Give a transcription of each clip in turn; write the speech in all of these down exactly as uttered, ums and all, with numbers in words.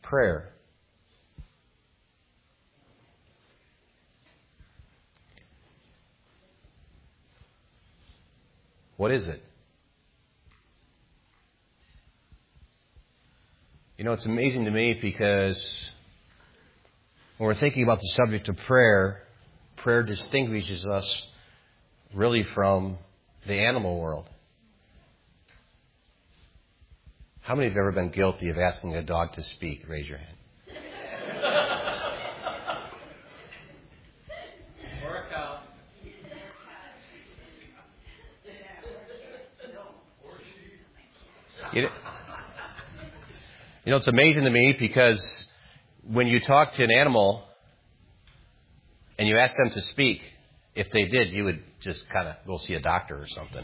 prayer. What is it? You know, it's amazing to me because when we're thinking about the subject of prayer, prayer distinguishes us really from the animal world. How many have ever been guilty of asking a dog to speak? Raise your hand. Workout. You know, you know, it's amazing to me because when you talk to an animal and you ask them to speak, if they did, you would just kind of go see a doctor or something.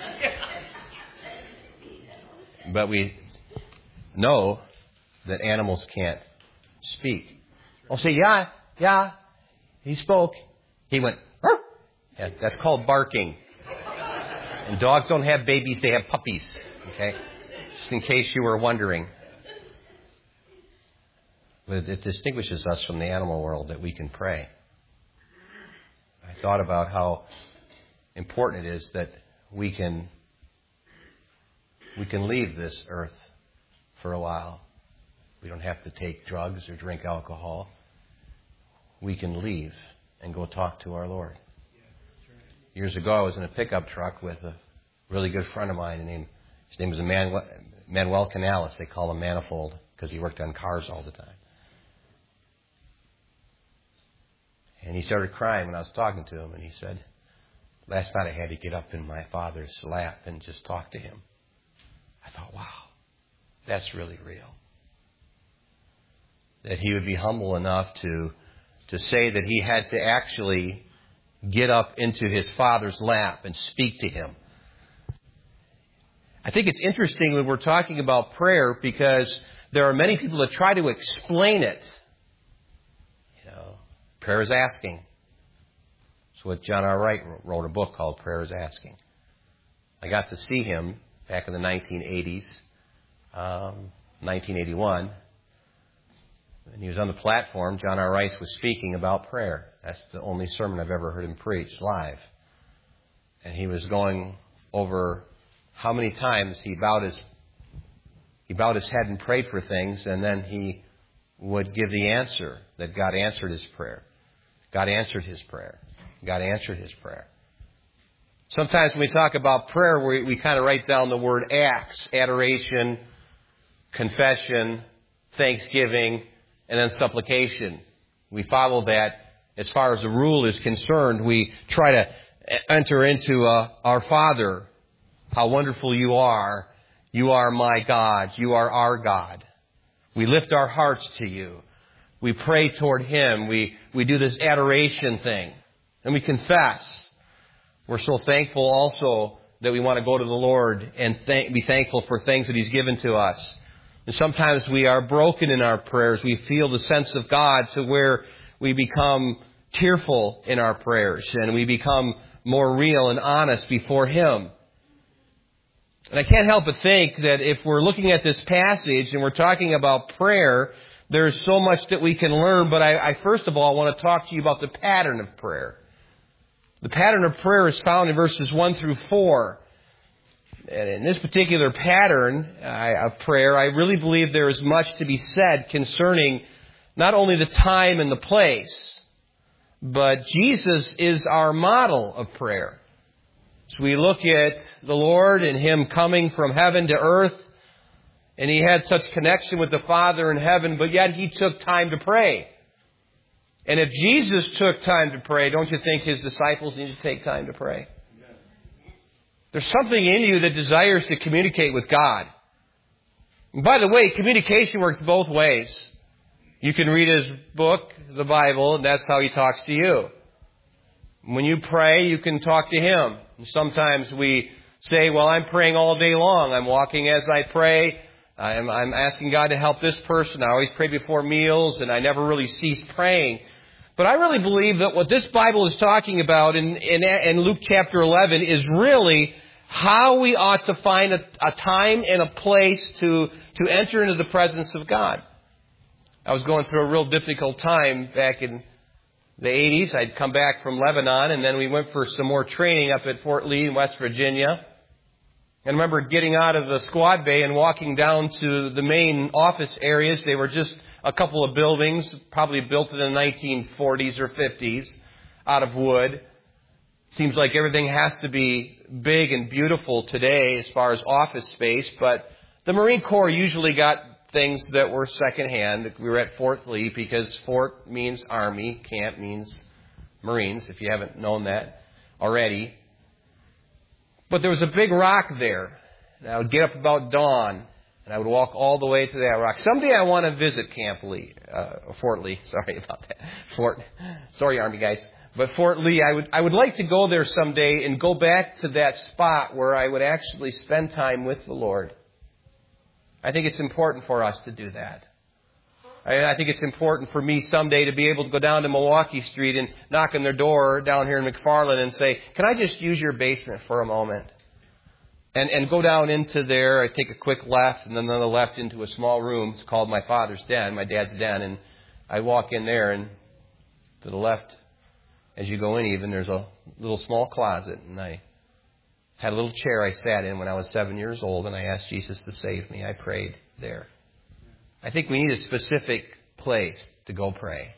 But we know that animals can't speak. I'll say, yeah, yeah, he spoke. He went, Arr! Yeah, that's called barking. And dogs don't have babies, they have puppies. Okay? Just in case you were wondering. But it distinguishes us from the animal world that we can pray. I thought about how important it is that we can we can leave this earth for a while. We don't have to take drugs or drink alcohol. We can leave and go talk to our Lord. Years ago, I was in a pickup truck with a really good friend of mine. Named, his name was Manuel, Manuel Canales. They call him Manifold because he worked on cars all the time. And he started crying when I was talking to him. And he said, last night I had to get up in my father's lap and just talk to him. I thought, wow, that's really real. That he would be humble enough to, to say that he had to actually get up into his father's lap and speak to him. I think it's interesting when we're talking about prayer because there are many people that try to explain it. You know, prayer is asking. That's what John R. Wright wrote a book called Prayer is Asking. I got to see him back in the nineteen eighties, um, nineteen eighty-one. And he was on the platform. John R. Rice was speaking about prayer. That's the only sermon I've ever heard him preach live. And he was going over how many times he bowed his he bowed his head and prayed for things, and then he would give the answer that God answered his prayer. God answered his prayer. God answered his prayer. Sometimes when we talk about prayer, we, we kind of write down the word acts, adoration, confession, thanksgiving, and then supplication. We follow that as far as the rule is concerned. We try to enter into uh, our Father. How wonderful you are. You are my God. You are our God. We lift our hearts to you. We pray toward Him. We, we do this adoration thing. And we confess. We're so thankful also that we want to go to the Lord and th- be thankful for things that He's given to us. And sometimes we are broken in our prayers. We feel the sense of God to where we become tearful in our prayers and we become more real and honest before Him. And I can't help but think that if we're looking at this passage and we're talking about prayer, there's so much that we can learn. But I, I first of all want to talk to you about the pattern of prayer. The pattern of prayer is found in verses one through four. And in this particular pattern of prayer, I really believe there is much to be said concerning not only the time and the place, but Jesus is our model of prayer. So we look at the Lord and Him coming from heaven to earth, and He had such connection with the Father in heaven, but yet He took time to pray. And if Jesus took time to pray, don't you think His disciples need to take time to pray? There's something in you that desires to communicate with God. And by the way, communication works both ways. You can read His book, the Bible, and that's how He talks to you. When you pray, you can talk to Him. And sometimes we say, well, I'm praying all day long. I'm walking as I pray. I'm, I'm asking God to help this person. I always pray before meals, and I never really cease praying. But I really believe that what this Bible is talking about in, in, in Luke chapter eleven is really how we ought to find a, a time and a place to, to enter into the presence of God. I was going through a real difficult time back in the eighties. I'd come back from Lebanon, and then we went for some more training up at Fort Lee in West Virginia. And I remember getting out of the squad bay and walking down to the main office areas. They were just a couple of buildings, probably built in the nineteen forties or fifties, out of wood. Seems like everything has to be big and beautiful today as far as office space, but the Marine Corps usually got things that were secondhand. We were at Fort Lee because Fort means Army, Camp means Marines, if you haven't known that already. But there was a big rock there, and I would get up about dawn, and I would walk all the way to that rock. Someday I want to visit Camp Lee, uh, Fort Lee. Sorry about that. Fort. Sorry, Army guys. But Fort Lee, I would I would like to go there someday and go back to that spot where I would actually spend time with the Lord. I think it's important for us to do that. I, I think it's important for me someday to be able to go down to Milwaukee Street and knock on their door down here in McFarland and say, can I just use your basement for a moment? And and go down into there. I take a quick left and then another left into a small room. It's called my father's den, my dad's den. And I walk in there, and to the left, as you go in even, there's a little small closet. And I had a little chair I sat in when I was seven years old, and I asked Jesus to save me. I prayed there. I think we need a specific place to go pray.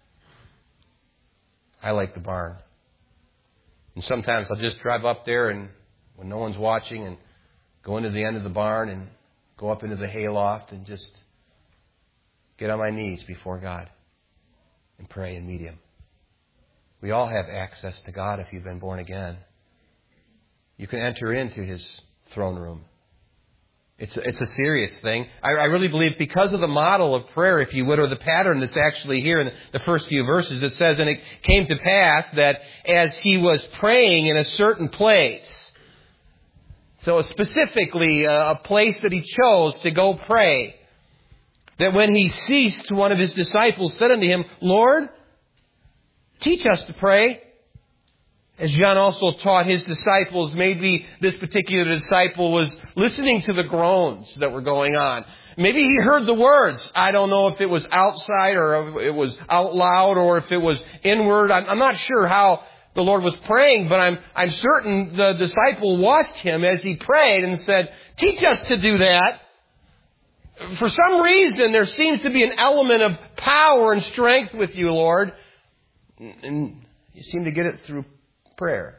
I like the barn. And sometimes I'll just drive up there and when no one's watching and go into the end of the barn and go up into the hayloft and just get on my knees before God and pray and meet Him. We all have access to God if you've been born again. You can enter into His throne room. It's a, it's a serious thing. I, I really believe because of the model of prayer, if you would, or the pattern that's actually here in the first few verses, it says, and it came to pass that as he was praying in a certain place, so specifically a place that he chose to go pray, that when he ceased, one of his disciples said unto him, Lord, teach us to pray. As John also taught his disciples, maybe this particular disciple was listening to the groans that were going on. Maybe he heard the words. I don't know if it was outside or if it was out loud or if it was inward. I'm, I'm not sure how the Lord was praying, but I'm, I'm certain the disciple watched him as he prayed and said, teach us to do that. For some reason, there seems to be an element of power and strength with you, Lord. And you seem to get it through prayer.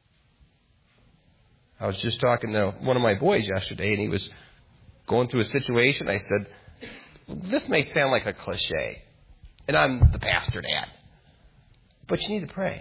I was just talking to one of my boys yesterday, and he was going through a situation. I said, this may sound like a cliche, and I'm the pastor, Dad, but you need to pray.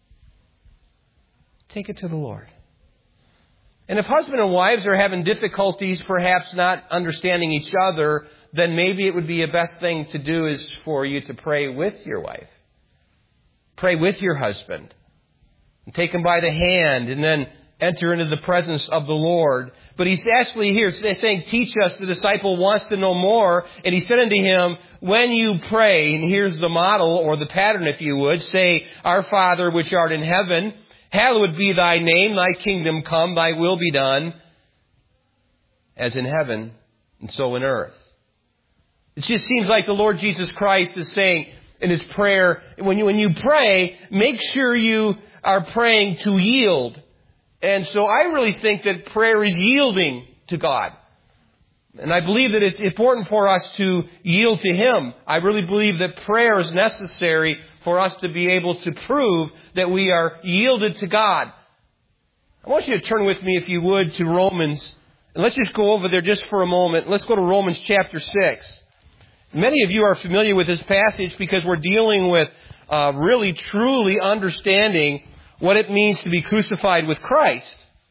Take it to the Lord. And if husband and wives are having difficulties, perhaps not understanding each other, then maybe it would be a best thing to do is for you to pray with your wife. Pray with your husband. And take him by the hand and then enter into the presence of the Lord. But he's actually here saying, teach us. The disciple wants to know more. And he said unto him, when you pray, and here's the model or the pattern, if you would, say, Our Father which art in heaven, hallowed be thy name, thy kingdom come, thy will be done, as in heaven and so in earth. It just seems like the Lord Jesus Christ is saying in his prayer, when you, when you pray, make sure you are praying to yield. And so I really think that prayer is yielding to God. And I believe that it's important for us to yield to Him. I really believe that prayer is necessary for us to be able to prove that we are yielded to God. I want you to turn with me, if you would, to Romans. And let's just go over there just for a moment. Let's go to Romans chapter six. Many of you are familiar with this passage because we're dealing with uh, really, truly understanding what it means to be crucified with Christ.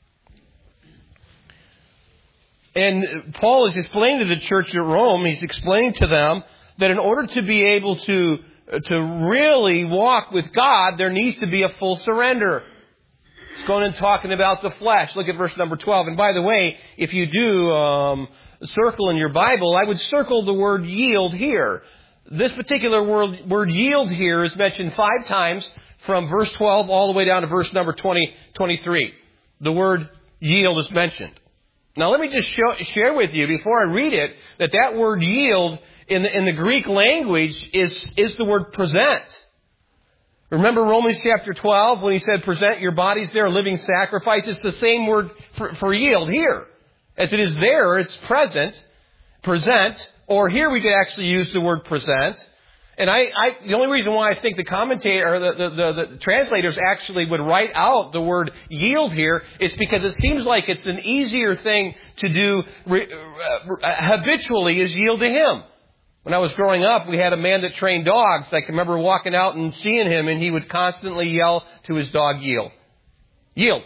And Paul is explaining to the church at Rome, he's explaining to them that in order to be able to, to really walk with God, there needs to be a full surrender. He's going and talking about the flesh. Look at verse number twelve. And by the way, if you do um, circle in your Bible, I would circle the word yield here. This particular word, word yield here is mentioned five times from verse twelve all the way down to verse number twenty, twenty-three. The word yield is mentioned. Now let me just show, share with you before I read it that that word yield in the, in the Greek language is, is the word present. Remember Romans chapter twelve when he said present your bodies there a living sacrifice? It's the same word for, for yield here. As it is there, it's present, present, or here we could actually use the word present. And I, I the only reason why I think the commentator or the, the, the, the translators actually would write out the word yield here is because it seems like it's an easier thing to do re, uh, habitually is yield to Him. When I was growing up, we had a man that trained dogs. I can remember walking out and seeing him, and he would constantly yell to his dog, yield. Yield.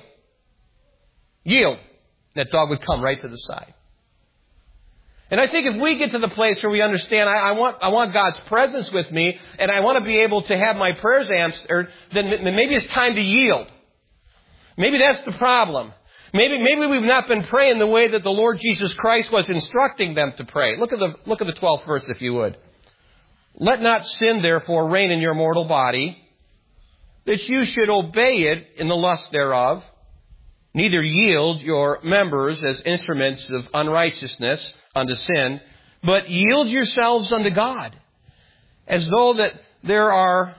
Yield. That dog would come right to the side. And I think if we get to the place where we understand, I, I want I want God's presence with me, and I want to be able to have my prayers answered, then maybe it's time to yield. Maybe that's the problem. Maybe maybe we've not been praying the way that the Lord Jesus Christ was instructing them to pray. Look at the look at the twelfth verse, if you would. Let not sin, therefore, reign in your mortal body, that you should obey it in the lust thereof. Neither yield your members as instruments of unrighteousness unto sin, but yield yourselves unto God, as though that there are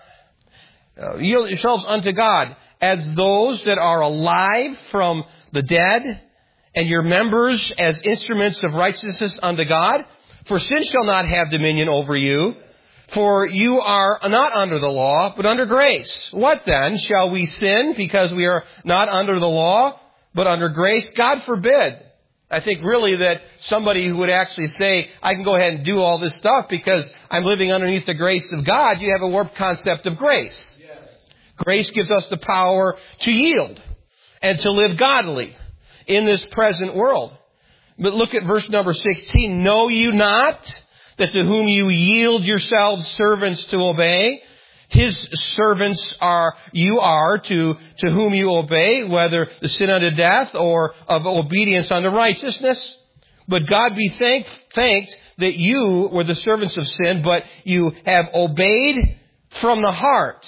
uh, yield yourselves unto God, as those that are alive from the dead, and your members as instruments of righteousness unto God. For sin shall not have dominion over you, for you are not under the law, but under grace. What then? Shall we sin because we are not under the law, but under grace? God forbid. I think really that somebody who would actually say, I can go ahead and do all this stuff because I'm living underneath the grace of God, you have a warped concept of grace. Yes. Grace gives us the power to yield and to live godly in this present world. But look at verse number sixteen. Know you not that to whom you yield yourselves servants to obey, His servants are, you are to, to whom you obey, whether the sin unto death or of obedience unto righteousness. But God be thanked, thanked that you were the servants of sin, but you have obeyed from the heart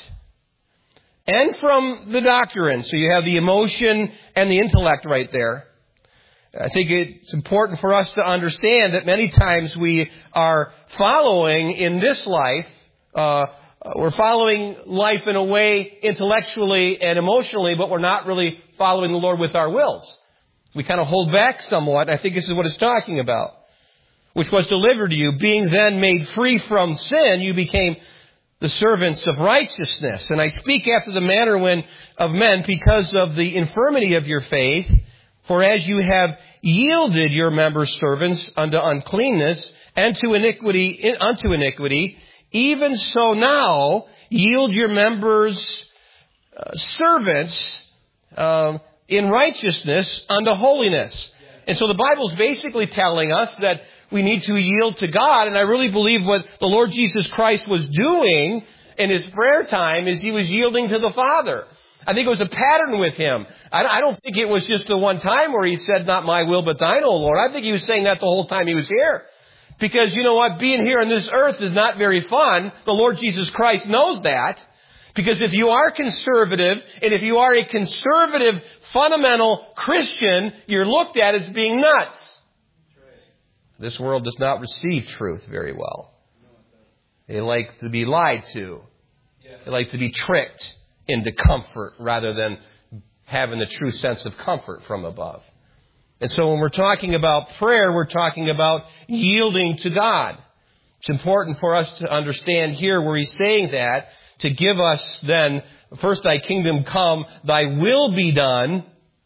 and from the doctrine. So you have the emotion and the intellect right there. I think it's important for us to understand that many times we are following in this life, uh, we're following life in a way intellectually and emotionally, but we're not really following the Lord with our wills. We kind of hold back somewhat. I think this is what it's talking about. Which was delivered to you, being then made free from sin, you became the servants of righteousness. And I speak after the manner when of men because of the infirmity of your faith. For as you have yielded your members servants unto uncleanness and to iniquity unto iniquity, even so now yield your members uh, servants uh, in righteousness unto holiness. And so the Bible's basically telling us that we need to yield to God. And I really believe what the Lord Jesus Christ was doing in His prayer time is He was yielding to the Father. I think it was a pattern with Him. I don't think it was just the one time where He said, not my will, but thine, O Lord. I think He was saying that the whole time He was here. Because you know what? Being here on this earth is not very fun. The Lord Jesus Christ knows that. Because if you are conservative, and if you are a conservative, fundamental Christian, you're looked at as being nuts. This world does not receive truth very well. They like to be lied to. They like to be tricked into comfort rather than having the true sense of comfort from above. And so when we're talking about prayer, we're talking about yielding to God. It's important for us to understand here where He's saying that, to give us then, first thy kingdom come, thy will be done,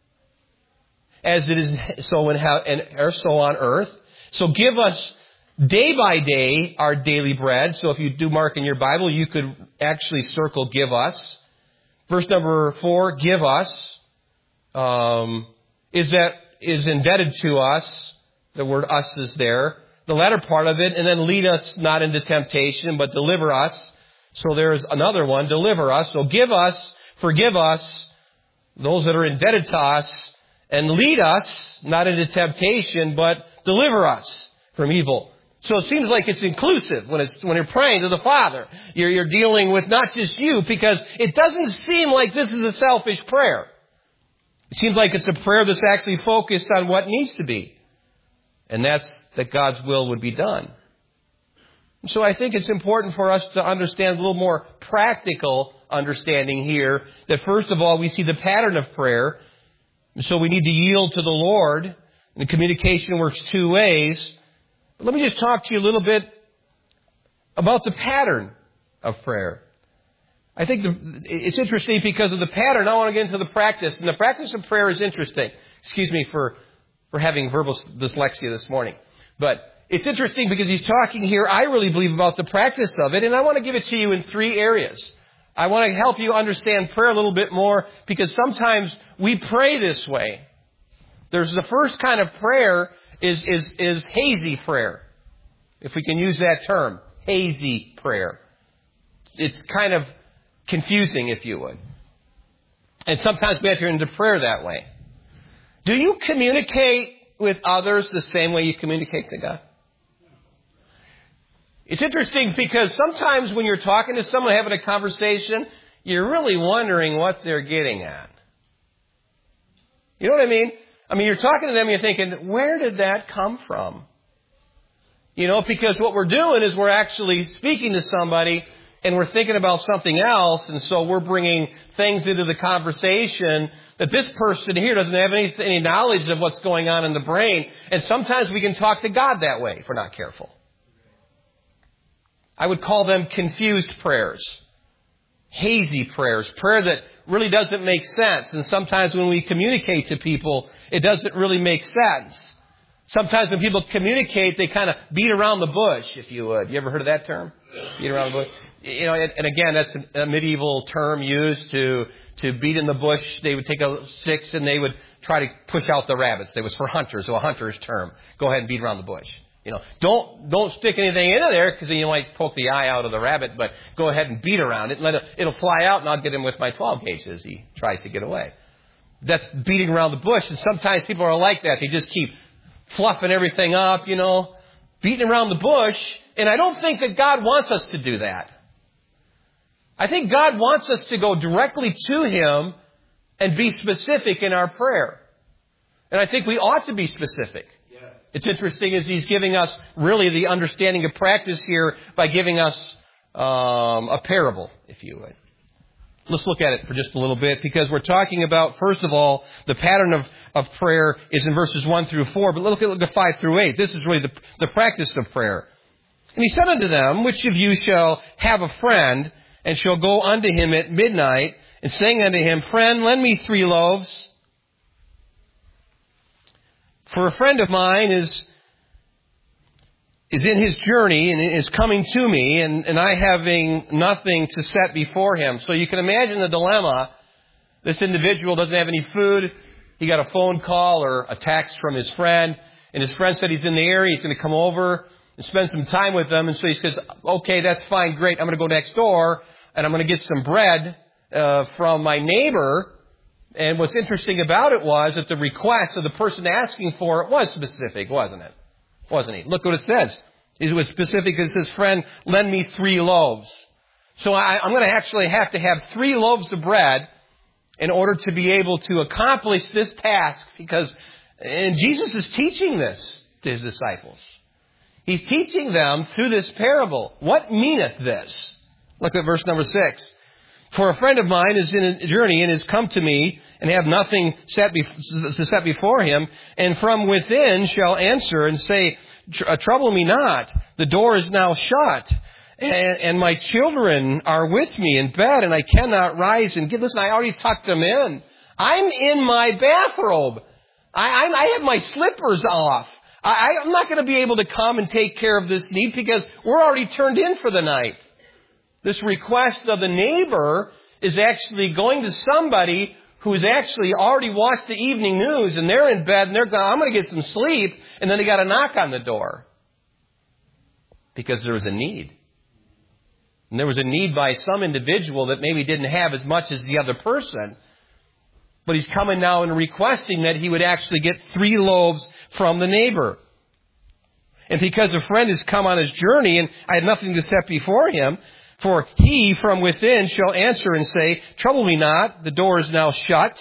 as it is so in heaven, or so on earth. So give us day by day our daily bread. So if you do mark in your Bible, you could actually circle give us. Verse number four, give us, um, is that is indebted to us. The word us is there. The latter part of it, and then lead us not into temptation, but deliver us. So there's another one, deliver us. So give us, forgive us, those that are indebted to us, and lead us not into temptation, but deliver us from evil. So it seems like it's inclusive when it's when you're praying to the Father. You're, you're dealing with not just you, because it doesn't seem like this is a selfish prayer. It seems like it's a prayer that's actually focused on what needs to be. And that's that God's will would be done. So I think it's important for us to understand a little more practical understanding here. That first of all, we see the pattern of prayer. So we need to yield to the Lord. And the communication works two ways. But let me just talk to you a little bit about the pattern of prayer. I think the, it's interesting because of the pattern. I want to get into the practice. And the practice of prayer is interesting. Excuse me for, for having verbal dyslexia this morning. But it's interesting because he's talking here, I really believe, about the practice of it. And I want to give it to you in three areas. I want to help you understand prayer a little bit more because sometimes we pray this way. There's the first kind of prayer is, is, is hazy prayer. If we can use that term. Hazy prayer. It's kind of confusing, if you would. And sometimes we enter into prayer that way. Do you communicate with others the same way you communicate to God? It's interesting because sometimes when you're talking to someone, having a conversation, you're really wondering what they're getting at. You know what I mean? I mean, you're talking to them and you're thinking, where did that come from? You know, because what we're doing is we're actually speaking to somebody and we're thinking about something else. And so we're bringing things into the conversation that this person here doesn't have any, any knowledge of what's going on in the brain. And sometimes we can talk to God that way if we're not careful. I would call them confused prayers. Hazy prayers. Prayer that really doesn't make sense. And sometimes when we communicate to people, it doesn't really make sense. Sometimes when people communicate, they kind of beat around the bush, if you would. You ever heard of that term? Beat around the bush. You know, and again, that's a medieval term used to, to beat in the bush. They would take a sticks and they would try to push out the rabbits. It was for hunters, so a hunter's term. Go ahead and beat around the bush. You know, don't, don't stick anything into there because then you might poke the eye out of the rabbit, but go ahead and beat around it and let it, it'll fly out and I'll get him with my twelve gauge as he tries to get away. That's beating around the bush. And sometimes people are like that. They just keep fluffing everything up, you know, beating around the bush. And I don't think that God wants us to do that. I think God wants us to go directly to Him and be specific in our prayer. And I think we ought to be specific. It's interesting as He's giving us really the understanding of practice here by giving us um, a parable, if you would. Let's look at it for just a little bit because we're talking about, first of all, the pattern of, of prayer is in verses one through four. But look at, look at five through eight. This is really the, the practice of prayer. And He said unto them, which of you shall have a friend and shall go unto him at midnight and saying unto him, Friend, lend me three loaves. For a friend of mine is is in his journey and is coming to me, and, and I having nothing to set before him. So you can imagine the dilemma. This individual doesn't have any food. He got a phone call or a text from his friend, and his friend said he's in the area. He's going to come over and spend some time with them. And so he says, okay, that's fine, great. I'm going to go next door, and I'm going to get some bread uh, from my neighbor. And what's interesting about it was that the request of the person asking for it was specific, wasn't it? Wasn't he? Look what it says. It was specific. It says, friend, lend me three loaves. So I, I'm going to actually have to have three loaves of bread in order to be able to accomplish this task because and Jesus is teaching this to His disciples. He's teaching them through this parable. What meaneth this? Look at verse number six. For a friend of mine is in a journey and is come to me and have nothing set be- to set before him, and from within shall answer and say, Trouble me not, the door is now shut, and, and my children are with me in bed, and I cannot rise and get. Listen, I already tucked them in. I'm in my bathrobe. I, I, I have my slippers off. I, I'm not going to be able to come and take care of this need because we're already turned in for the night. This request of the neighbor is actually going to somebody who's actually already watched the evening news and they're in bed and they're going, I'm going to get some sleep. And then they got a knock on the door because there was a need. And there was a need by some individual that maybe didn't have as much as the other person. But he's coming now and requesting that he would actually get three loaves from the neighbor. And because a friend has come on his journey and I had nothing to set before him, for he from within shall answer and say, Trouble me not, the door is now shut,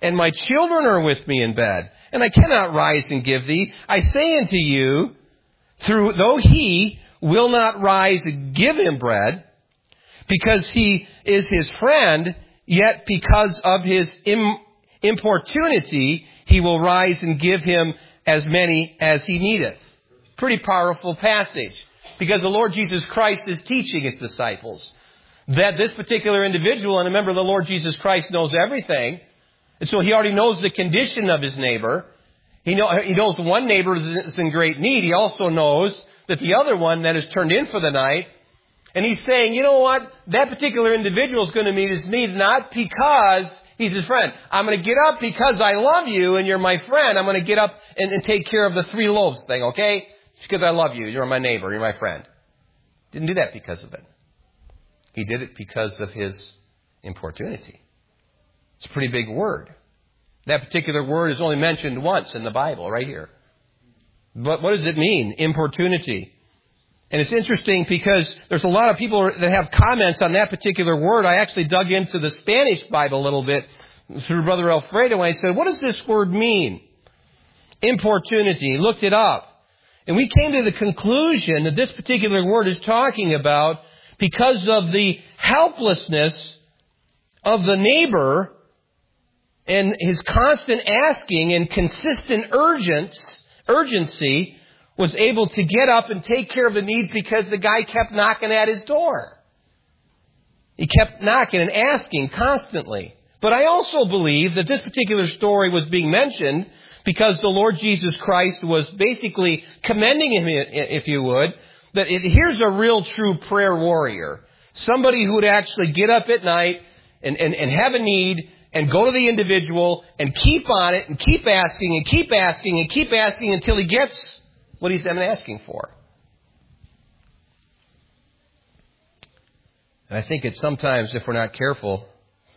and my children are with me in bed, and I cannot rise and give thee. I say unto you, through though he will not rise and give him bread, because he is his friend, yet because of his im- importunity, he will rise and give him as many as he needeth. Pretty powerful passage. Because the Lord Jesus Christ is teaching his disciples that this particular individual, and remember the Lord Jesus Christ knows everything, and so he already knows the condition of his neighbor. He, know, he knows one neighbor is in great need. He also knows that the other one that is turned in for the night. And he's saying, you know what? That particular individual is going to meet his need not because he's his friend. I'm going to get up because I love you and you're my friend. I'm going to get up and, and take care of the three loaves thing, okay? Because I love you. You're my neighbor. You're my friend. Didn't do that because of it. He did it because of his importunity. It's a pretty big word. That particular word is only mentioned once in the Bible, right here. But what does it mean? Importunity. And it's interesting because there's a lot of people that have comments on that particular word. I actually dug into the Spanish Bible a little bit through Brother Alfredo, and I said, what does this word mean? Importunity. Looked it up. And we came to the conclusion that this particular word is talking about because of the helplessness of the neighbor and his constant asking and consistent urgence, urgency was able to get up and take care of the need because the guy kept knocking at his door. He kept knocking and asking constantly. But I also believe that this particular story was being mentioned because the Lord Jesus Christ was basically commending him, if you would, that it, here's a real true prayer warrior. Somebody who would actually get up at night and, and, and have a need and go to the individual and keep on it and keep asking and keep asking and keep asking until he gets what he's been asking for. And I think that sometimes, if we're not careful,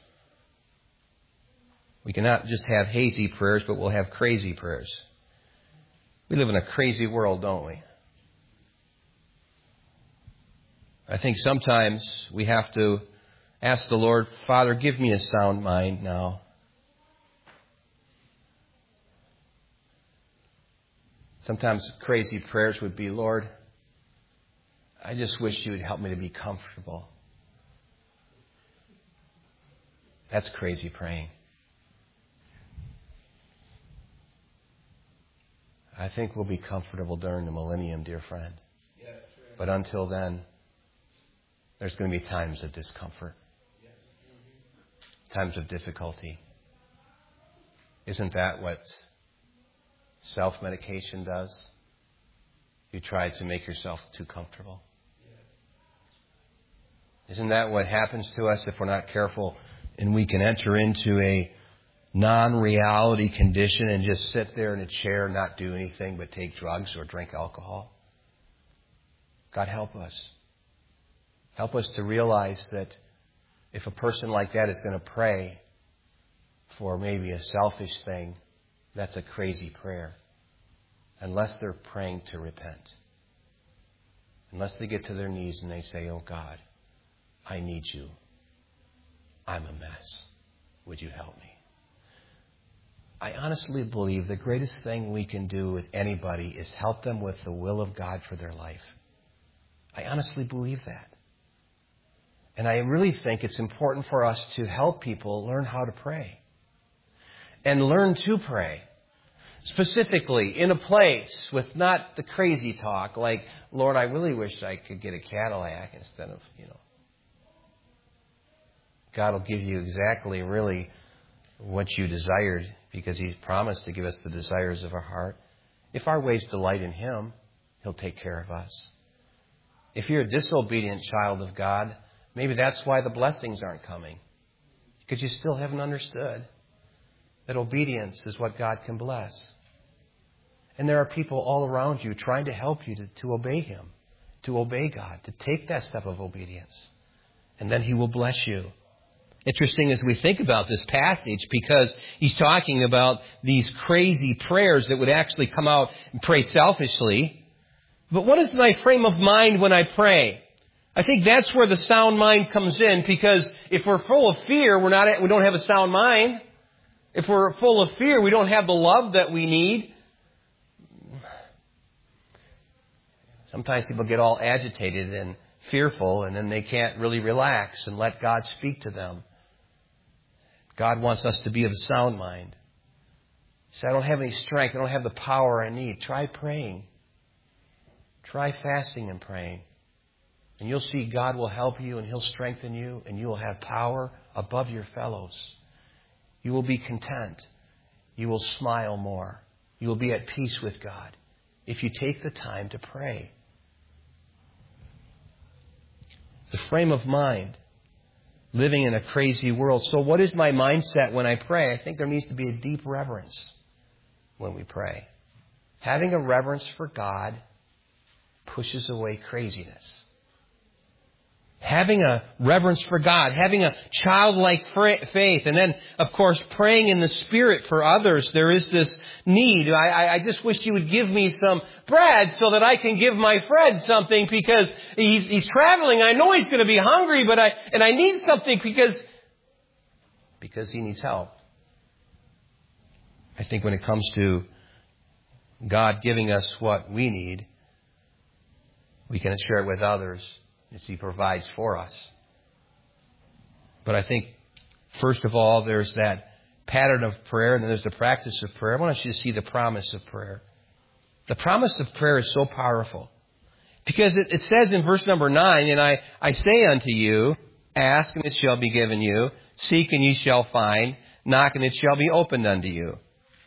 we cannot just have hazy prayers, but we'll have crazy prayers. We live in a crazy world, don't we? I think sometimes we have to ask the Lord, Father, give me a sound mind now. Sometimes crazy prayers would be, Lord, I just wish you would help me to be comfortable. That's crazy praying. I think we'll be comfortable during the millennium, dear friend. Yeah, sure. But until then, there's going to be times of discomfort, times of difficulty. Isn't that what self-medication does? You try to make yourself too comfortable. Isn't that what happens to us if we're not careful and we can enter into a non-reality condition and just sit there in a chair, not do anything but take drugs or drink alcohol? God help us. Help us to realize that if a person like that is going to pray for maybe a selfish thing, that's a crazy prayer. Unless they're praying to repent. Unless they get to their knees and they say, oh God, I need you. I'm a mess. Would you help me? I honestly believe the greatest thing we can do with anybody is help them with the will of God for their life. I honestly believe that. And I really think it's important for us to help people learn how to pray. And learn to pray. Specifically, in a place with not the crazy talk like, Lord, I really wish I could get a Cadillac instead of, you know. God will give you exactly really what you desired because He's promised to give us the desires of our heart. If our ways delight in Him, He'll take care of us. If you're a disobedient child of God, maybe that's why the blessings aren't coming. Because you still haven't understood that obedience is what God can bless. And there are people all around you trying to help you to, to obey Him, to obey God, to take that step of obedience. And then He will bless you. Interesting as we think about this passage because he's talking about these crazy prayers that would actually come out and pray selfishly. But what is my frame of mind when I pray? I think that's where the sound mind comes in because if we're full of fear, we're not, we don't have a sound mind. If we're full of fear, we don't have the love that we need. Sometimes people get all agitated and fearful, and then they can't really relax and let God speak to them. God wants us to be of sound mind. Say, I don't have any strength. I don't have the power I need. Try praying. Try fasting and praying. And you'll see God will help you and He'll strengthen you, and you will have power above your fellows. You will be content. You will smile more. You will be at peace with God if you take the time to pray. The frame of mind, living in a crazy world. So what is my mindset when I pray? I think there needs to be a deep reverence when we pray. Having a reverence for God pushes away craziness. Having a reverence for God, having a childlike faith, and then, of course, praying in the Spirit for others. There is this need. I, I just wish you would give me some bread so that I can give my friend something, because he's, he's traveling. I know he's going to be hungry, but I and I need something because because he needs help. I think when it comes to God giving us what we need, we can share it with others as He provides for us. But I think, first of all, there's that pattern of prayer, and then there's the practice of prayer. I want you to see the promise of prayer. The promise of prayer is so powerful, because it, it says in verse number nine, and I, I say unto you, ask and it shall be given you, seek and ye shall find, knock and it shall be opened unto you.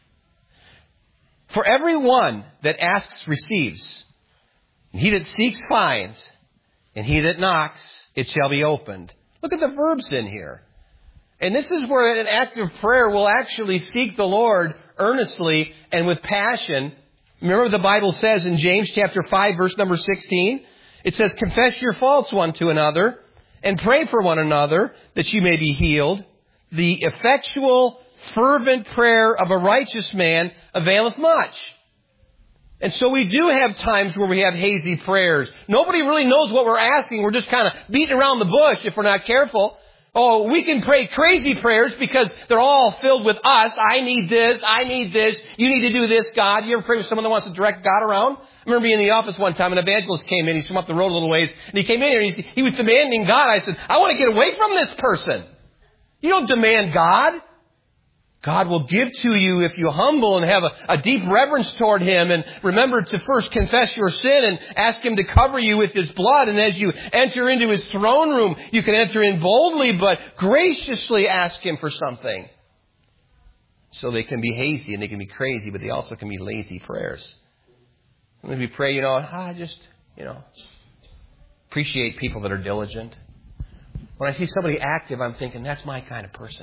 For every one that asks receives, and he that seeks finds, and he that knocks, it shall be opened. Look at the verbs in here. And this is where an act of prayer will actually seek the Lord earnestly and with passion. Remember what the Bible says in James chapter five, verse number sixteen? It says, confess your faults one to another and pray for one another that you may be healed. The effectual, fervent prayer of a righteous man availeth much. And so we do have times where we have hazy prayers. Nobody really knows what we're asking. We're just kind of beating around the bush if we're not careful. Oh, we can pray crazy prayers because they're all filled with us. I need this. I need this. You need to do this, God. You ever pray with someone that wants to direct God around? I remember being in the office one time, an evangelist came in. He's from up the road a little ways. And he came in here and he, he was demanding God. I said, I want to get away from this person. You don't demand God. God will give to you if you humble and have a, a deep reverence toward Him, and remember to first confess your sin and ask Him to cover you with His blood. And as you enter into His throne room, you can enter in boldly, but graciously ask Him for something. So they can be hazy and they can be crazy, but they also can be lazy prayers. When we pray, you know, I just, you know, appreciate people that are diligent. When I see somebody active, I'm thinking, that's my kind of person.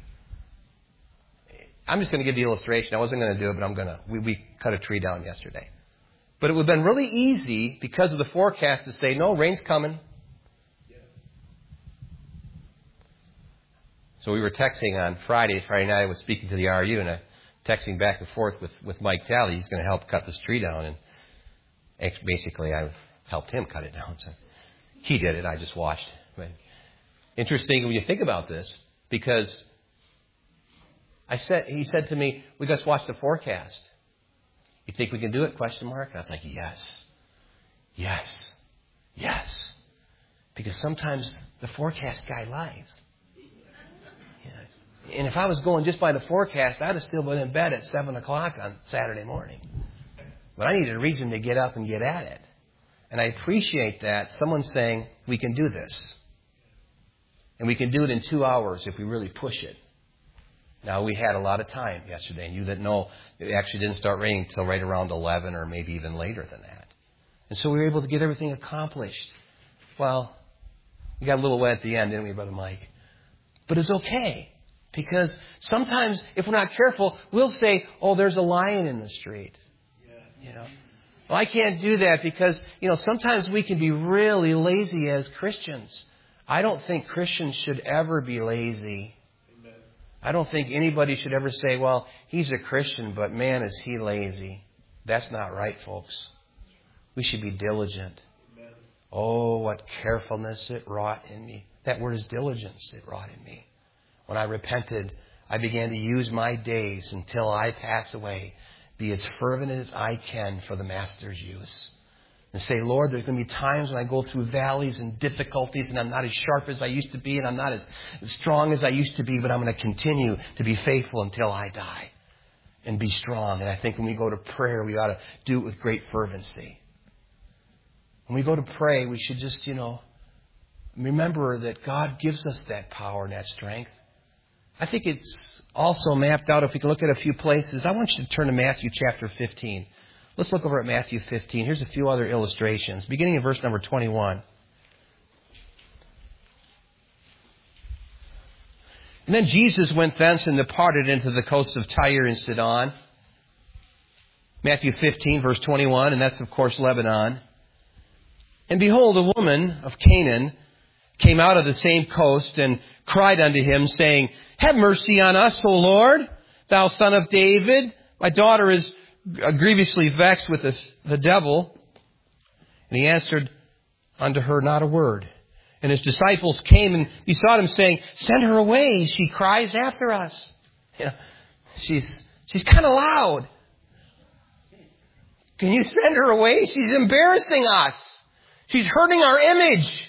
I'm just going to give the illustration. I wasn't going to do it, but I'm going to. We, we cut a tree down yesterday. But it would have been really easy because of the forecast to say, no, rain's coming. Yes. So we were texting on Friday. Friday night I was speaking to the R U, and I texting back and forth with, with Mike Talley. He's going to help cut this tree down. And basically I helped him cut it down. So he did it. I just watched. But interesting when you think about this, because I said, he said to me, we just watched the forecast. You think we can do it? Question mark. I was like, yes, yes, yes. Because sometimes the forecast guy lies. Yeah. And if I was going just by the forecast, I'd have still been in bed at seven o'clock on Saturday morning. But I needed a reason to get up and get at it. And I appreciate that. Someone's saying, we can do this. And we can do it in two hours if we really push it. Now, we had a lot of time yesterday, and you that know, it actually didn't start raining until right around eleven or maybe even later than that. And so we were able to get everything accomplished. Well, we got a little wet at the end, didn't we, Brother Mike? But it's okay, because sometimes if we're not careful, we'll say, oh, there's a lion in the street. Yeah. You know, well, I can't do that because, you know, sometimes we can be really lazy as Christians. I don't think Christians should ever be lazy. I don't think anybody should ever say, well, he's a Christian, but man, is he lazy. That's not right, folks. We should be diligent. Amen. Oh, what carefulness it wrought in me. That word is diligence. It wrought in me. When I repented I began to use my days until I pass away, be as fervent as I can for the Master's use. And say, Lord, there's going to be times when I go through valleys and difficulties and I'm not as sharp as I used to be and I'm not as strong as I used to be, but I'm going to continue to be faithful until I die and be strong. And I think when we go to prayer, we ought to do it with great fervency. When we go to pray, we should just, you know, remember that God gives us that power and that strength. I think it's also mapped out. If we can look at a few places, I want you to turn to Matthew chapter fifteen. Let's look over at Matthew fifteen. Here's a few other illustrations. Beginning in verse number twenty-one. And then Jesus went thence and departed into the coasts of Tyre and Sidon. Matthew fifteen, verse twenty-one, and that's, of course, Lebanon. And behold, a woman of Canaan came out of the same coast and cried unto him, saying, Have mercy on us, O Lord, thou son of David. My daughter is grievously vexed with the, the devil. And he answered unto her not a word. And his disciples came and besought him, saying, Send her away. She cries after us. You know, she's she's kind of loud. Can you send her away? She's embarrassing us. She's hurting our image.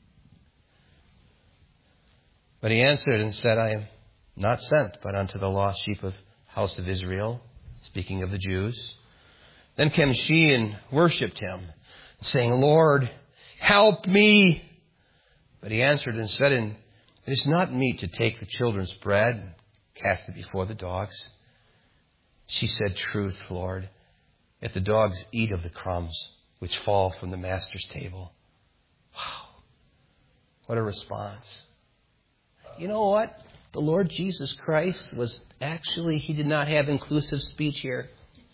But he answered and said, I am not sent but unto the lost sheep of house of Israel. Speaking of the Jews. Then came she and worshipped him, saying, Lord, help me. But he answered and said, It is not meet to take the children's bread and cast it before the dogs. She said, Truth, Lord, yet the dogs eat of the crumbs which fall from the master's table. Wow. What a response. You know what? The Lord Jesus Christ was actually, he did not have inclusive speech here.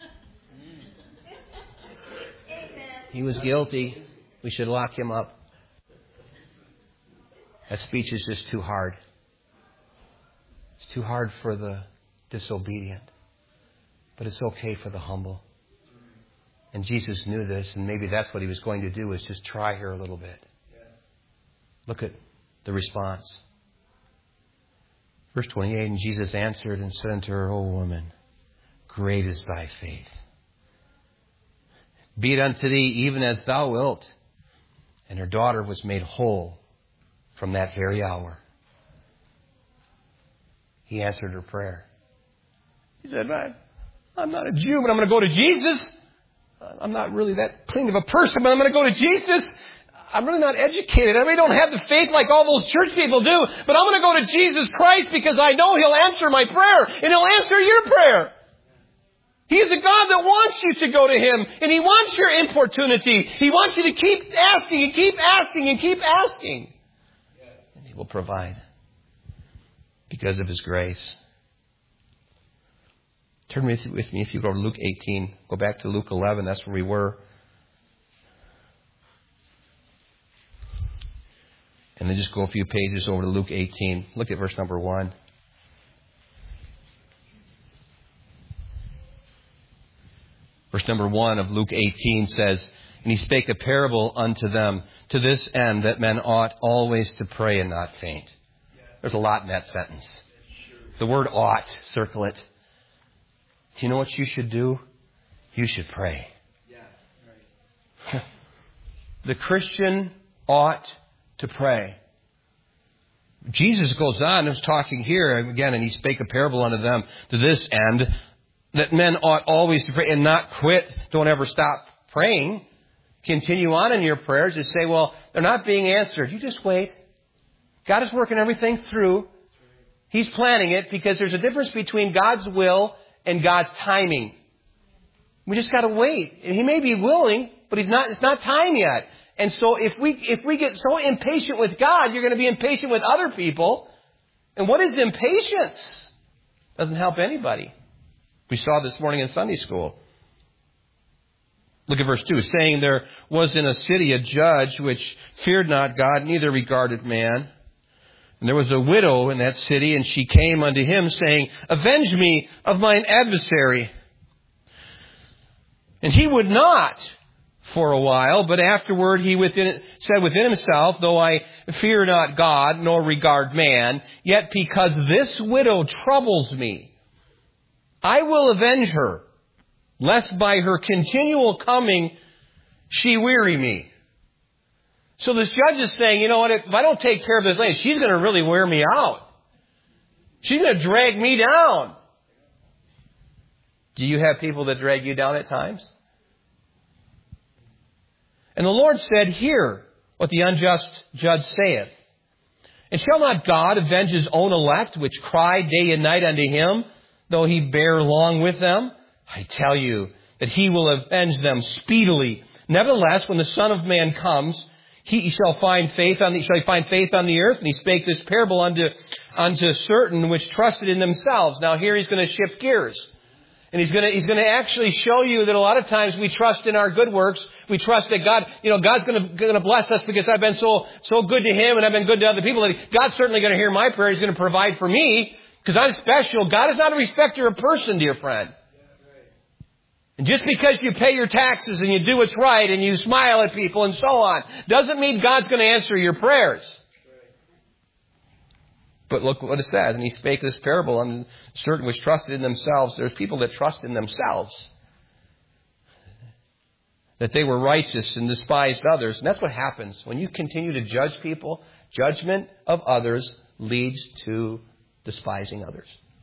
He was guilty. We should lock him up. That speech is just too hard. It's too hard for the disobedient. But it's okay for the humble. And Jesus knew this, and maybe that's what he was going to do, is just try her a little bit. Look at the response. Verse twenty-eight, and Jesus answered and said unto her, O woman, great is thy faith. Be it unto thee even as thou wilt. And her daughter was made whole from that very hour. He answered her prayer. He said, I'm not a Jew, but I'm going to go to Jesus. I'm not really that clean of a person, but I'm going to go to Jesus. I'm really not educated. I really don't have the faith like all those church people do. But I'm going to go to Jesus Christ because I know He'll answer my prayer. And He'll answer your prayer. He is a God that wants you to go to Him. And He wants your importunity. He wants you to keep asking and keep asking and keep asking. And He will provide. Because of His grace. Turn with, with me if you go to Luke eighteen. Go back to Luke eleven. That's where we were. And then just go a few pages over to Luke eighteen. Look at verse number one. Verse number one of Luke eighteen says, And He spake a parable unto them, to this end that men ought always to pray and not faint. There's a lot in that sentence. The word ought, circle it. Do you know what you should do? You should pray. Yeah, right. The Christian ought to pray. Jesus goes on and is talking here again, and He spake a parable unto them to this end, that men ought always to pray and not quit. Don't ever stop praying. Continue on in your prayers. Just say, well, they're not being answered. You just wait. God is working everything through. He's planning it, because there's a difference between God's will and God's timing. We just got to wait. And He may be willing, but He's not. It's not time yet. And so if we if we get so impatient with God, you're going to be impatient with other people. And what is impatience? Doesn't help anybody. We saw this morning in Sunday school. Look at verse two. Saying, there was in a city a judge which feared not God, neither regarded man. And there was a widow in that city, and she came unto him, saying, Avenge me of mine adversary. And he would not. for a while, but afterward he within, said within himself, though I fear not God, nor regard man, yet because this widow troubles me, I will avenge her, lest by her continual coming she weary me. So this judge is saying, you know what, if I don't take care of this lady, she's going to really wear me out. She's going to drag me down. Do you have people that drag you down at times? And the Lord said, hear what the unjust judge saith. And shall not God avenge his own elect, which cry day and night unto him, though he bear long with them? I tell you that he will avenge them speedily. Nevertheless, when the Son of Man comes, he shall find faith on the, shall he find faith on the earth? And he spake this parable unto, unto certain which trusted in themselves. Now here he's going to shift gears. And he's going to, he's going to actually show you that a lot of times we trust in our good works. We trust that God, you know, God's going to, going to bless us because I've been so, so good to him and I've been good to other people. That God's certainly going to hear my prayer. He's going to provide for me because I'm special. God is not a respecter of person, dear friend. And just because you pay your taxes and you do what's right and you smile at people and so on, doesn't mean God's going to answer your prayers. But look what it says. And he spake this parable on certain which trusted in themselves. There's people that trust in themselves, that they were righteous and despised others. And that's what happens. When you continue to judge people, judgment of others leads to despising others.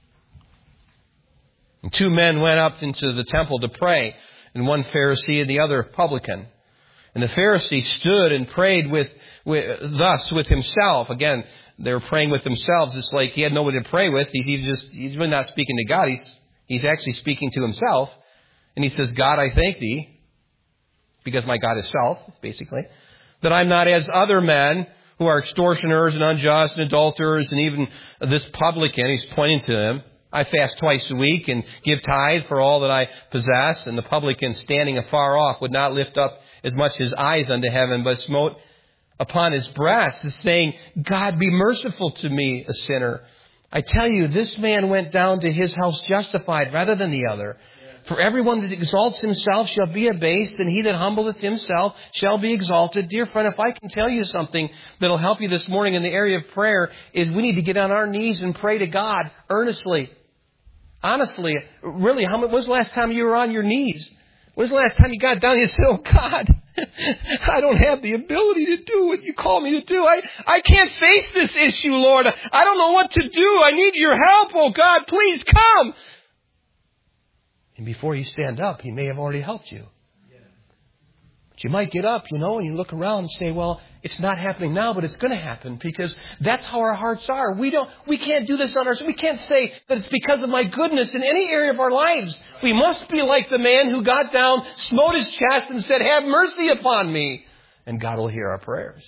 And two men went up into the temple to pray, and one Pharisee and the other publican. And the Pharisee stood and prayed with, with thus with himself. Again, they were praying with themselves. It's like he had nobody to pray with. He's even just he's really not speaking to God. He's he's actually speaking to himself. And he says, God, I thank thee, because my God is self, basically, that I'm not as other men who are extortioners and unjust and adulterers, and even this publican. He's pointing to him. I fast twice a week and give tithe for all that I possess. And the publican, standing afar off, would not lift up as much his eyes unto heaven, but smote upon his breast, saying, God, be merciful to me, a sinner. I tell you, this man went down to his house justified rather than the other. For everyone that exalts himself shall be abased, and he that humbleth himself shall be exalted. Dear friend, if I can tell you something that'll help you this morning in the area of prayer, is we need to get on our knees and pray to God earnestly. Honestly, really, how, when was the last time you were on your knees? When was the last time you got down and you said, oh God, I don't have the ability to do what you call me to do. I, I can't face this issue, Lord. I don't know what to do. I need your help, oh God, please come. And before you stand up, he may have already helped you. But you might get up, you know, and you look around and say, well, it's not happening now, but it's going to happen, because that's how our hearts are. We don't, we can't do this on ourselves. We can't say that it's because of my goodness in any area of our lives. We must be like the man who got down, smote his chest and said, have mercy upon me. And God will hear our prayers.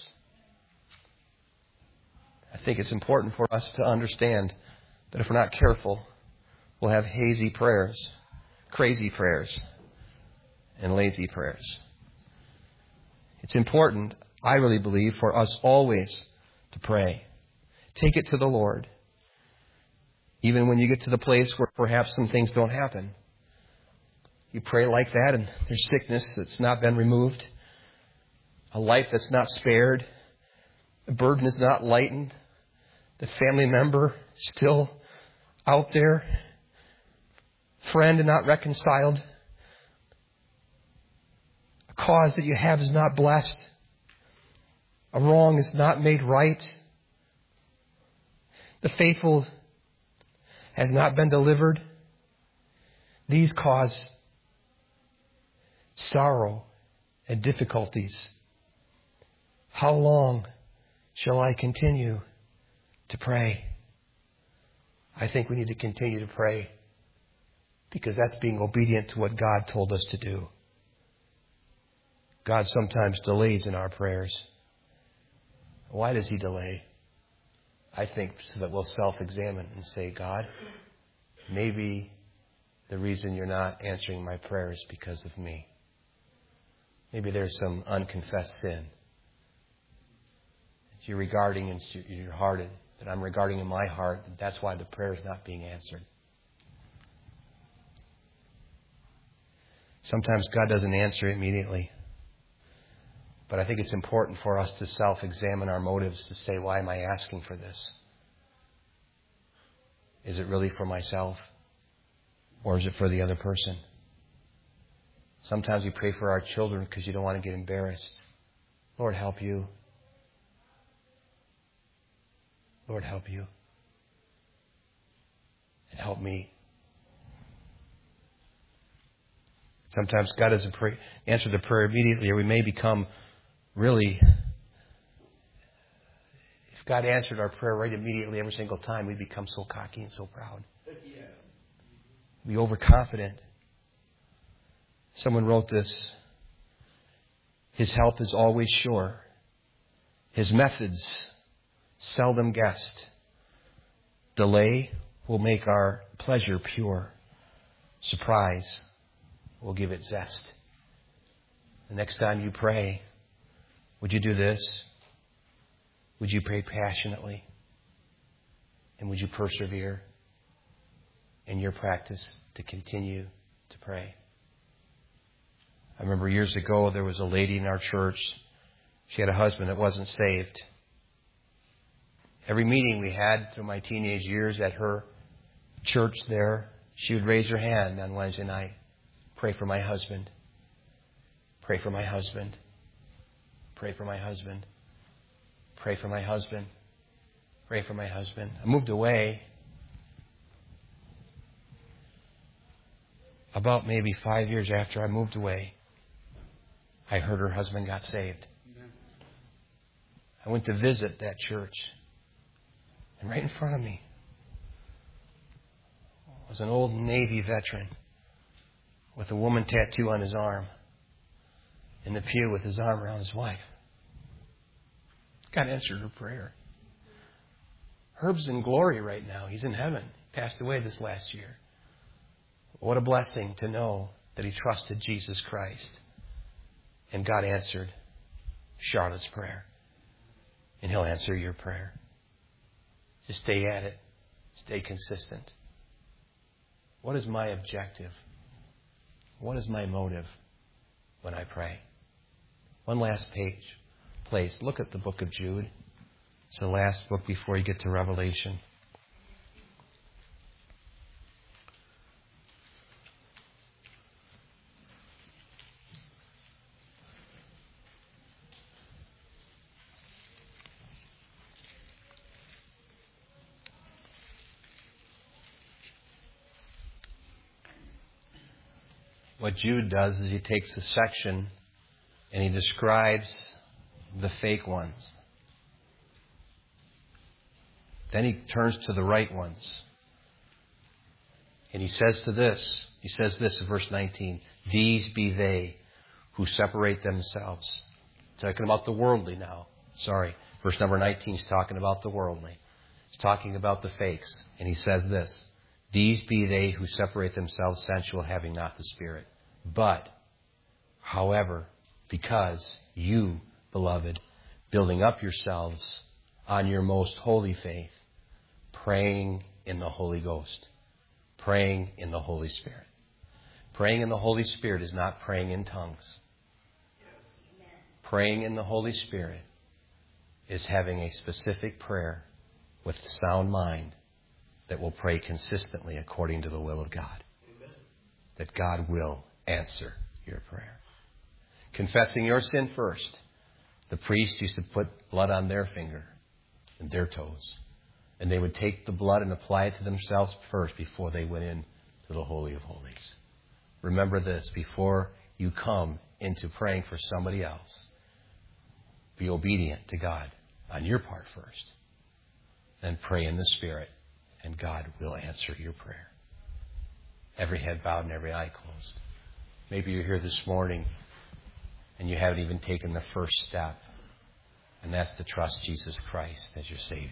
I think it's important for us to understand that if we're not careful, we'll have hazy prayers, crazy prayers, and lazy prayers. It's important, I really believe, for us always to pray. Take it to the Lord. Even when you get to the place where perhaps some things don't happen. You pray like that, and there's sickness that's not been removed. A life that's not spared. The burden is not lightened. The family member still out there. Friend not reconciled. Cause that you have is not blessed. A wrong is not made right. The faithful has not been delivered. These cause sorrow and difficulties. How long shall I continue to pray? I think we need to continue to pray, because that's being obedient to what God told us to do. God sometimes delays in our prayers. Why does he delay? I think so that we'll self-examine and say, God, maybe the reason you're not answering my prayer is because of me. Maybe there's some unconfessed sin that you're regarding in your heart, that I'm regarding in my heart, and that's why the prayer is not being answered. Sometimes God doesn't answer immediately. But I think it's important for us to self-examine our motives to say, why am I asking for this? Is it really for myself? Or is it for the other person? Sometimes we pray for our children because you don't want to get embarrassed. Lord, help you. Lord, help you. And help me. Sometimes God doesn't pray, answer the prayer immediately, or we may become really, if God answered our prayer right immediately every single time, we become so cocky and so proud. We overconfident. Someone wrote this. His help is always sure. His methods seldom guessed. Delay will make our pleasure pure. Surprise will give it zest. The next time you pray, would you do this? Would you pray passionately? And would you persevere in your practice to continue to pray? I remember years ago there was a lady in our church. She had a husband that wasn't saved. Every meeting we had through my teenage years at her church there, she would raise her hand on Wednesday night. Pray for my husband. Pray for my husband. Pray for my husband. Pray for my husband. Pray for my husband. I moved away about maybe five years after I moved away. I heard her husband got saved. I went to visit that church. And right in front of me was an old Navy veteran with a woman tattoo on his arm in the pew with his arm around his wife. God answered her prayer. Herb's in glory right now. He's in heaven. He passed away this last year. What a blessing to know that he trusted Jesus Christ. And God answered Charlotte's prayer. And He'll answer your prayer. Just stay at it. Stay consistent. What is my objective? What is my motive when I pray? One last page, please. Look at the book of Jude. It's the last book before you get to Revelation. What Jude does is he takes a section and he describes the fake ones. Then he turns to the right ones. And he says to this, he says this in verse nineteen, these be they who separate themselves. Talking about the worldly now. Sorry, verse number nineteen is talking about the worldly. He's talking about the fakes. And he says this, these be they who separate themselves sensual, having not the Spirit. But, however, because you, beloved, building up yourselves on your most holy faith, praying in the Holy Ghost, praying in the Holy Spirit. Praying in the Holy Spirit is not praying in tongues. Praying in the Holy Spirit is having a specific prayer with sound mind that will pray consistently according to the will of God. Amen. That God will answer your prayer. Confessing your sin first. The priest used to put blood on their finger and their toes. And they would take the blood and apply it to themselves first before they went in to the Holy of Holies. Remember this, before you come into praying for somebody else, be obedient to God on your part first. Then pray in the Spirit. And God will answer your prayer. Every head bowed and every eye closed. Maybe you're here this morning and you haven't even taken the first step. And that's to trust Jesus Christ as your Savior.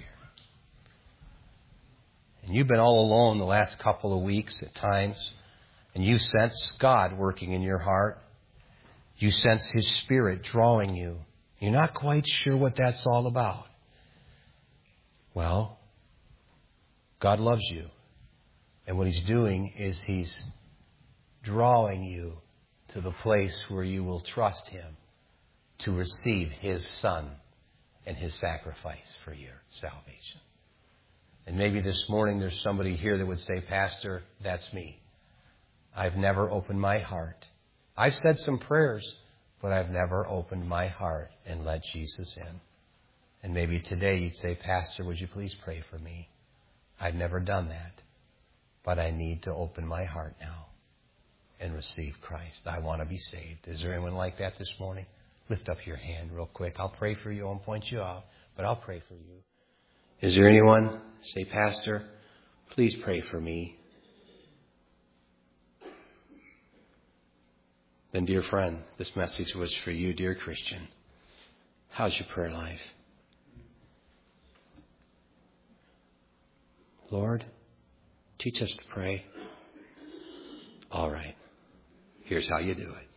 And you've been all alone the last couple of weeks at times. And you sense God working in your heart. You sense His Spirit drawing you. You're not quite sure what that's all about. Well, God loves you. And what He's doing is He's drawing you to the place where you will trust Him to receive His Son and His sacrifice for your salvation. And maybe this morning there's somebody here that would say, Pastor, that's me. I've never opened my heart. I've said some prayers, but I've never opened my heart and let Jesus in. And maybe today you'd say, Pastor, would you please pray for me? I've never done that, but I need to open my heart now and receive Christ. I want to be saved. Is there anyone like that this morning? Lift up your hand real quick. I'll pray for you. I won't point you out, but I'll pray for you. Is there anyone? Say, Pastor, please pray for me. Then, dear friend, this message was for you, dear Christian. How's your prayer life? Lord, teach us to pray. All right. Here's how you do it.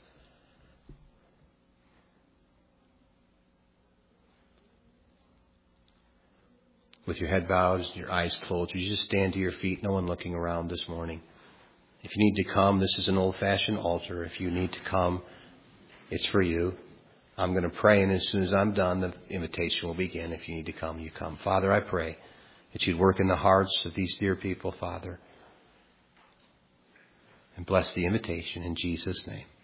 With your head bowed, your eyes closed, you just stand to your feet, no one looking around this morning. If you need to come, this is an old-fashioned altar. If you need to come, it's for you. I'm going to pray, and as soon as I'm done, the invitation will begin. If you need to come, you come. Father, I pray that you'd work in the hearts of these dear people, Father, and bless the invitation in Jesus' name.